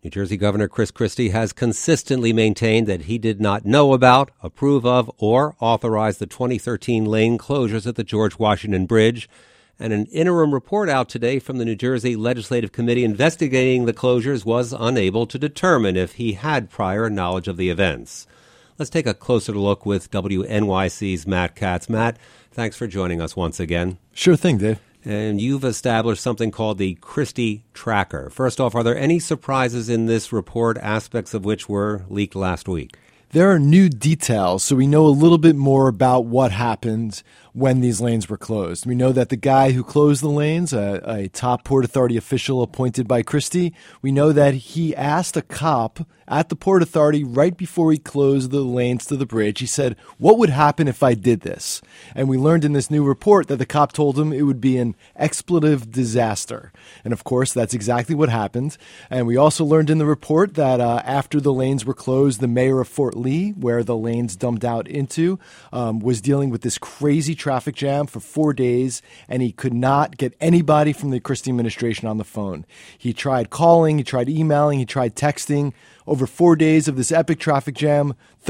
New Jersey Governor Chris Christie has consistently maintained that he did not know about, approve of, or authorize the 2013 lane closures at the George Washington Bridge. And an interim report out today from the New Jersey Legislative Committee investigating the closures was unable to determine if he had prior knowledge of the events. Let's take a closer look with WNYC's Matt Katz. Matt, thanks for joining us once again. Sure thing, Dave. And you've established something called the Christie Tracker. First off, are there any surprises in this report, aspects of which were leaked last week? There are new details, so we know a little bit more about what happened when these lanes were closed. We know that the guy who closed the lanes, a top Port Authority official appointed by Christie, we know that he asked a cop at the Port Authority right before he closed the lanes to the bridge. He said, "What would happen if I did this?" And we learned in this new report that the cop told him it would be an expletive disaster. And of course, that's exactly what happened. And we also learned in the report that after the lanes were closed, the mayor of Fort Lee, where the lanes dumped out into, was dealing with this crazy traffic jam for 4 days, and he could not get anybody from the Christie administration on the phone. He tried calling, he tried emailing, he tried texting. Over 4 days of this epic traffic jam,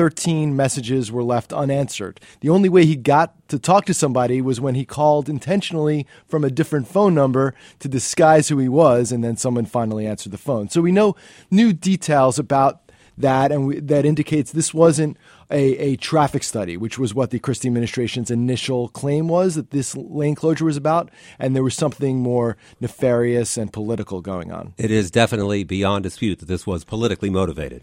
13 messages were left unanswered. The only way he got to talk to somebody was when he called intentionally from a different phone number to disguise who he was, and then someone finally answered the phone. So we know new details about that, and that indicates this wasn't a traffic study, which was what the Christie administration's initial claim was, that this lane closure was about, and there was something more nefarious and political going on. It is definitely beyond dispute that this was politically motivated.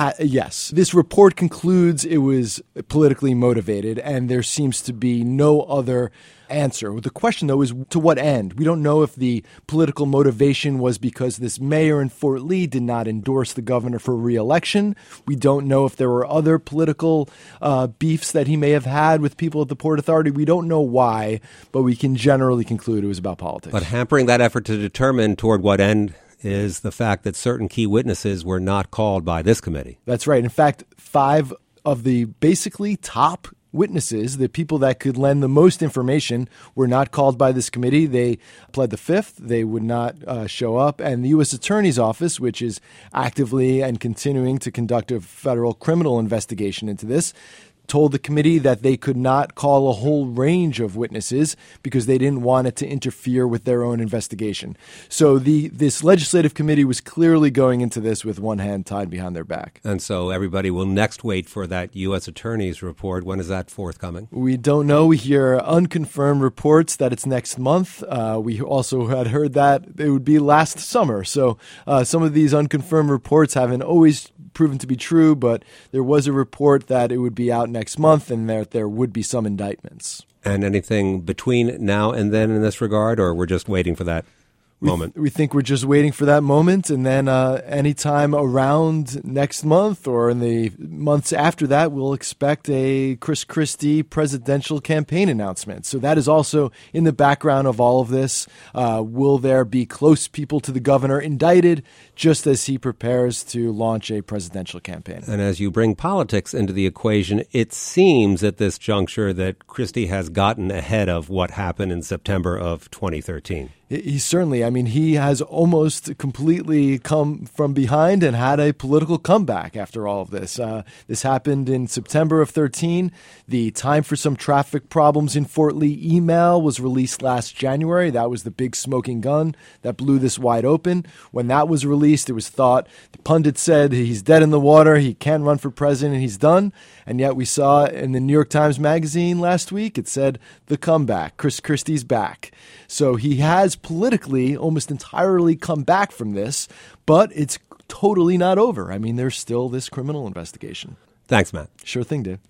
Yes. This report concludes it was politically motivated, and there seems to be no other answer. The question, though, is to what end? We don't know if the political motivation was because this mayor in Fort Lee did not endorse the governor for re-election. We don't know if there were other political beefs that he may have had with people at the Port Authority. We don't know why, but we can generally conclude it was about politics. But hampering that effort to determine toward what end is the fact that certain key witnesses were not called by this committee. That's right. In fact, 5 of the basically top witnesses, the people that could lend the most information, were not called by this committee. They pled the fifth. They would not show up. And the U.S. Attorney's Office, which is actively and continuing to conduct a federal criminal investigation into this, told the committee that they could not call a whole range of witnesses because they didn't want it to interfere with their own investigation. So this legislative committee was clearly going into this with one hand tied behind their back. And so everybody will next wait for that U.S. Attorney's report. When is that forthcoming? We don't know. We hear unconfirmed reports that it's next month. We also had heard that it would be last summer. So some of these unconfirmed reports haven't always proven to be true, but there was a report that it would be out next month and that there would be some indictments. And anything between now and then in this regard, or we're just waiting for that moment? We think we're just waiting for that moment, and then anytime around next month or in the months after that, we'll expect a Chris Christie presidential campaign announcement. So that is also in the background of all of this. Will there be close people to the governor indicted just as he prepares to launch a presidential campaign? And as you bring politics into the equation, it seems at this juncture that Christie has gotten ahead of what happened in September of 2013. He certainly, he has almost completely come from behind and had a political comeback after all of this. This happened in September of 2013. The time for some traffic problems in Fort Lee email was released last January. That was the big smoking gun that blew this wide open. When that was released, it was thought, the pundit said he's dead in the water, he can't run for president, he's done. And yet we saw in the New York Times Magazine last week, it said the comeback, Chris Christie's back. So he has politically almost entirely come back from this, but it's totally not over. There's still this criminal investigation. Thanks, Matt. Sure thing, Dave.